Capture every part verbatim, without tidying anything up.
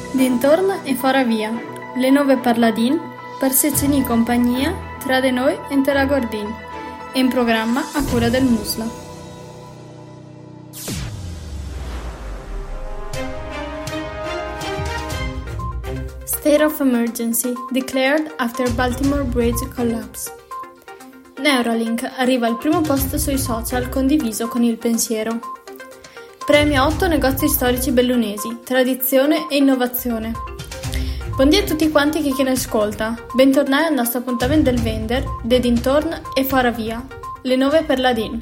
Dintorno e fora via, le nove parladin, per se ceni compagnia, tra de noi e te la gordin, e in programma a cura del Musla. State of emergency declared after Baltimore Bridge collapse. Neuralink arriva al primo posto sui social condiviso con il pensiero. Premia otto negozi storici bellunesi, tradizione e innovazione. Buondì a tutti quanti che chi ne ascolta. Bentornati al nostro appuntamento del Vender, de Dintorn e fora via, le nove per la Din.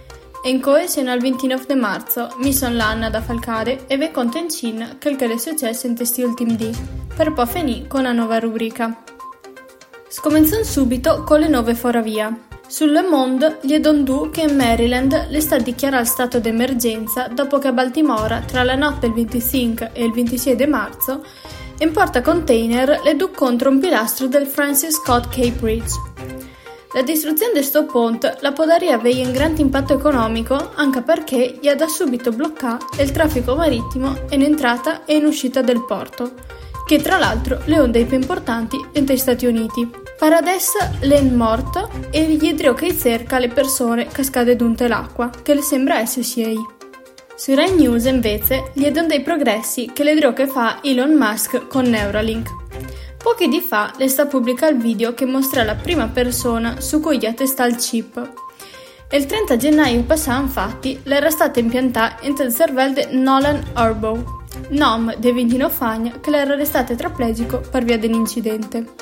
En coi sono al ventinove di marzo, mi son l'Anna da Falcade e vi conto in Cina quel che è successo in questi ultimi dì, per poi finire con una nuova rubrica. Scominciamo subito con le nove fora via. Sul Le Monde gli è dondu che in Maryland le sta dichiarato stato d'emergenza dopo che a Baltimora, tra la notte del venticinque e il ventisei di marzo, in porta container le du contro un pilastro del Francis Scott Key Bridge. La distruzione di sto ponte la podaria aveva un grande impatto economico anche perché gli ha da subito bloccato il traffico marittimo in entrata e in uscita del porto, che tra l'altro le onde più importanti negli Stati Uniti. Per adesso l'en morto e gli idrio che cerca le persone cascate dunte l'acqua, che le sembra essersi ei. Su Rai News invece gli è dei progressi che l'idrio che fa Elon Musk con Neuralink. Pochi di fa le sta pubblica il video che mostra la prima persona su cui gli attesta il chip. Il trenta gennaio passato infatti l'era stata impiantata nel cervello di Nolan Arbow, nome di ventinove anni che l'era restato tetraplegico per via dell'incidente.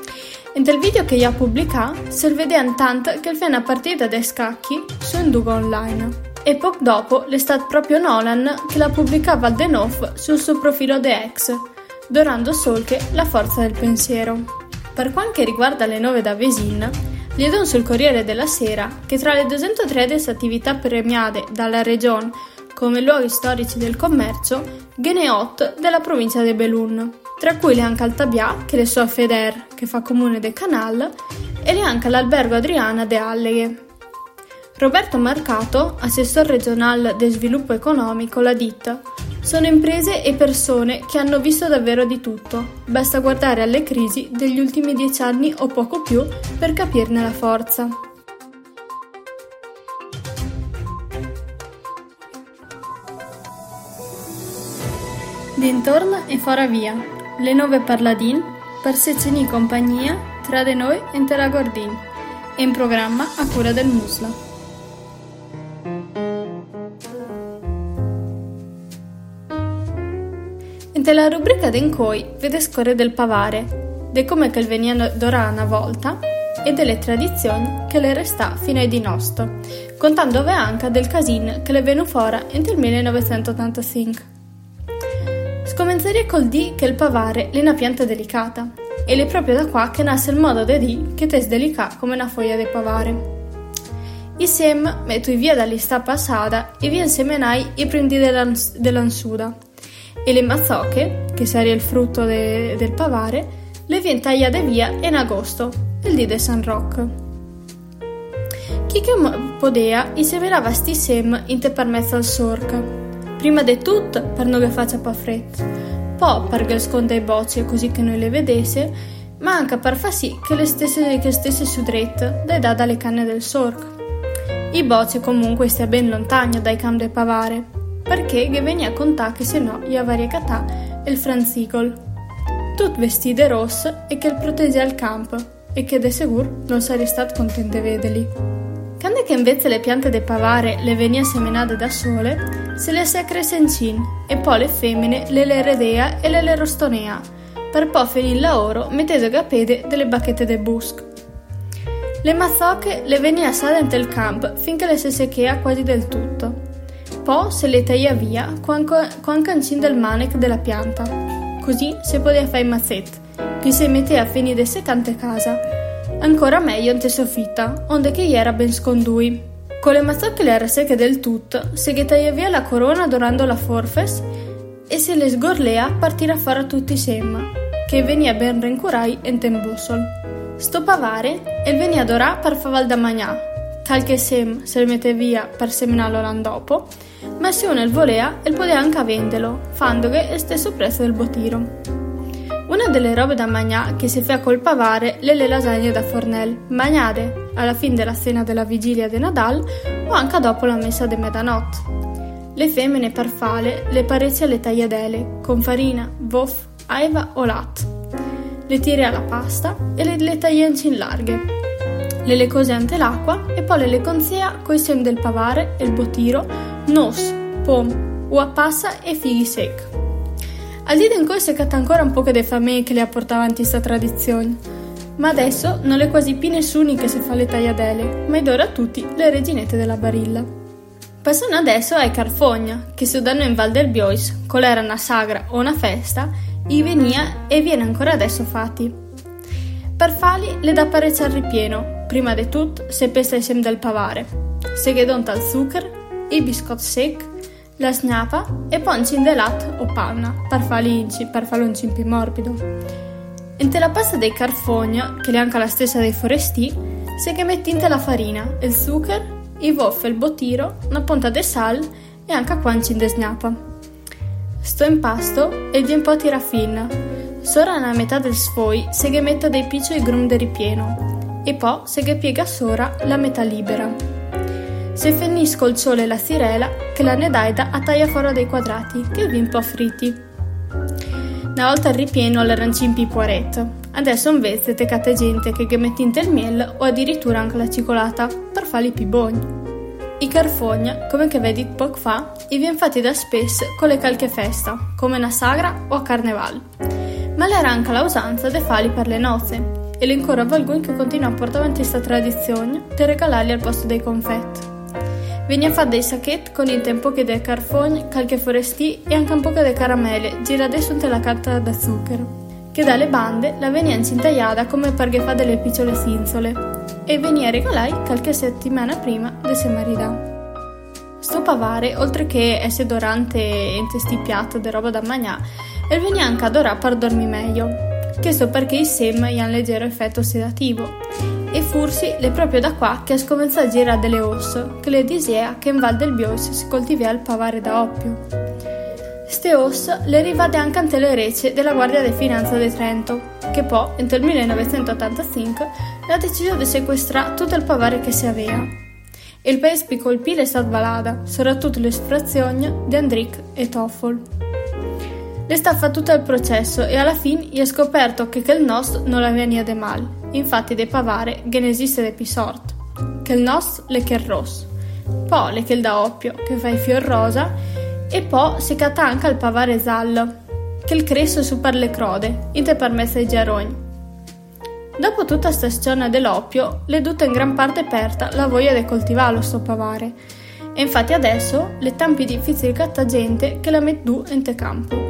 Nel video che gli ha pubblicato si vede tanto che il fa una partita dei scacchi su un dugo online. E poco dopo l'è stato proprio Nolan che la pubblicava al Denof sul suo profilo di X, dorando solche la forza del pensiero. Per quanto riguarda le nove da Vesin, gli do sul Corriere della Sera che tra le duecentotredici attività premiate dalla regione come luoghi storici del commercio, gene otto della provincia di Belun, tra cui le anche Altabià, che le sua Feder, che fa comune de Canal, e le anche l'Albergo Adriana de Alleghe. Roberto Marcato, assessore regionale del sviluppo economico, l'ha detta: sono imprese e persone che hanno visto davvero di tutto, basta guardare alle crisi degli ultimi dieci anni o poco più per capirne la forza. Dintorno e fora via, le nove parladin, per se ceni compagnia, tra de noi e te la gordin, e in programma a cura del Musla. In la rubrica d'Encoi vede scorre del pavare, de come che il veniano d'ora una volta e delle tradizioni che le resta fino ai di nostro, contando anche del casin che le venu fora nel millenovecentottantacinque. Scomenzaria col di che il pavare è una pianta delicata, e è proprio da qua che nasce il modo di di che tes delica come una foglia di pavare. I sem metto via dall'ista passata e vien semenai i prendi dell'ansuda, e le mazzocche, che sarebbe il frutto de, del pavare, le vien tagliate via in agosto, il dì di San Roc. Chi che podea i seminava sti sem in te per mezzo al sorca. Prima di tutto per non che faccia pa freddo, poi per sconda i bocce così che noi le vedesse, ma anche per far sì che le stesse che stesse su dritto dai da dalle canne del sorco. I bocce comunque stia ben lontano dai campi del pavare, perché che venia a contare che se no gli avaria catà il franzicol, tut vestite rosse e che il protegge al campo e che de sicuro non sarebbe stato contento di vederli. Quando che invece le piante del pavare le venia semenate da sole, se le secre sencin e poi le femmine le le redea e le le rostonea, per poi finire la oro mettendo capede delle bacchette de busc. Le mazzocche le venia sa dentro il campo finché le si secchea quasi del tutto. Poi se le taglia via con cancin del manec della pianta, così si poteva fare i mazzetti, che si metteva a finire de secante casa. Ancora meglio in te soffitta, onde che era ben scondui. Con le mazzocche le era secche del tutto, se che taglia via la corona dorando la forfes e se le sgorlea partirà fuori tutti i sem, che venia ben rencurai in tembussol. Sto pavare, el venia dorà per faval da magnà, calche sem se le mette via per seminarlo l'anno dopo, ma se uno il volea, il può anche venderlo, fandoghe il stesso prezzo del botiro. Una delle robe da mangià che si fa col pavare le le lasagne da fornel, mangiate alla fine della cena della vigilia di Nadal o anche dopo la messa di mezzanotte. Le femmine per fare le parecchie alle tagliadelle, con farina, vof, aiva o latte. Le tiri alla pasta e le, le taglianci in larghe. Le le cose ante l'acqua e poi le le conzia coi semi del pavare e il botiro, nos, pom, ua passa e fighi sec. Al dito in cui si è catta ancora un po' di famiglie che le ha portato avanti questa tradizione, ma adesso non è quasi più nessuno che si fa le tagliadelle, ma idora a tutti le reginette della barilla. Passano adesso ai carfogna, che se danno in Val del Biois, con era una sagra o una festa, i venia e viene ancora adesso fatti. Per fali le da parecchio al ripieno, prima di tutto se pesta i semi del pavare, se ghedonta al zucchero, i biscotti sec, la snapa e poi un de latte o panna, per fali inci, per farlo un cin più morbido. Inte la pasta dei carfogna, che è anche la stessa dei foresti, se che metti inte la farina, il zucchero, i voff e il botiro, una punta di sal e anche quancin de snapa. Sto impasto e un po' tira fina. Sora nella metà del sfoi se che metta dei piccoli grum de ripieno e poi se che piega sora la metà libera. Se finisco il sole e la sirela che la nedaida a taglia fuori dei quadrati che vi un po' fritti. Una volta al ripieno l'arancin pi poaretto. Adesso invece te cate gente che che metti il miele o addirittura anche la cicolata per farli più buoni. I carfogna, come che vedi poco fa, i vien fatti da spesso con le calche festa, come una sagra o a carneval. Ma l'era anche la usanza de farli per le nozze, e l'ancora valgono che continua a portare avanti questa tradizione di regalarli al posto dei confetti. Venia fa dei sacchetti con il tempo che dei carfogni, calche foresti e anche un po' di caramelle, girate su la carta da zucchero, che dalle bande la venia incintagliata come per che fa delle piccole cinzole, e venia regalai qualche settimana prima de se maridà. Sto pavare, oltre che essere dorante e intestipiato de roba da mangià, e venia anche adorare per dormire meglio, che sto perché i sem gli hanno leggero effetto sedativo. E forse è proprio da qua che ha scominciato a girare delle ossa, che le disea che in Val del Biois si coltiva il pavare da oppio. Ste ossa le arrivate anche ante le rece della Guardia di Finanza di Trento, che poi, nel millenovecentottantacinque, ha deciso di sequestrare tutto il pavare che si aveva. E il paese più colpito è stato Valada, soprattutto le sfrazioni di Andric e Toffol. Le sta fa tutto il processo e alla fine gli è scoperto che il nostro non la venia de mal. Infatti de pavare che ne esiste de pisort, che il nostro le che è rosso, poi le che il da oppio che fa i fior rosa e poi si catta anche il pavare giallo, che il cresso su per le crode, in te permessa i giarogni. Dopo tutta sta stagione dell'oppio, le dutta in gran parte aperta la voglia di coltivarlo sto pavare, e infatti adesso le tampi difficili catta gente che la mettu in te campo.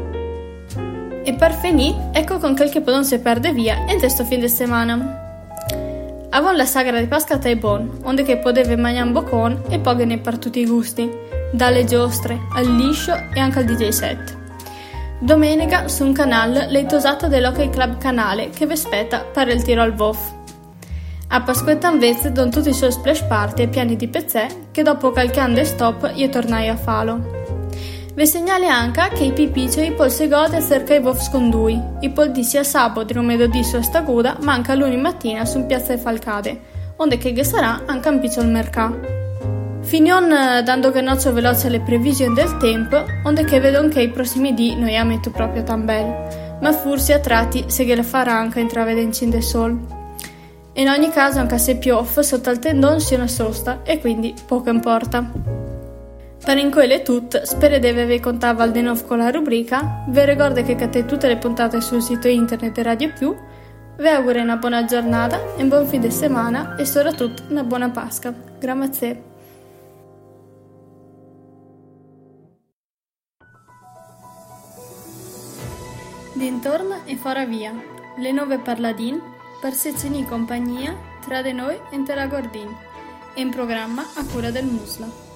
E per finì, ecco con quel che poi non si perde via in questo fine di settimana. Avon la sagra di Pasqua è buon, onde che poteva mangiare un boccone e poi ne per tutti i gusti, dalle giostre al liscio e anche al D J set. Domenica su un canale leitosato dell'Hockey Club Canale che vi aspetta per il tiro al Vof. A Pasquetta invece don tutti i suoi splash party e piani di pezzè che dopo qualche anno stop gli tornai a falo. Vi segnali anche che i pipicei poi si gode cerca i Vof scondui, i poldi sia sabato o mercoledì su sta guda, ma anche lunedì mattina su piazza de Falcade, onde che sarà anche un piccolo mercato. Finion dando che nozzo veloce alle previsioni del tempo, onde che vedo che i prossimi dì non è metto proprio tan bel, ma forse a tratti se che le farà anche intravede in cin de sol. In ogni caso anche se piove sotto al tendon si una sosta e quindi poco importa. Per in quelle tut, spero di avervi contato al denov con la rubrica, vi ricordo che cadete tutte le puntate sul sito internet di Radio Più, vi auguro una buona giornata, un buon fine settimana e soprattutto una buona Pasqua. Grazie. Dintorno e fora via, le nuove parladin, per se c'è in compagnia, tra di noi e te la guardin, in programma a cura del Musla.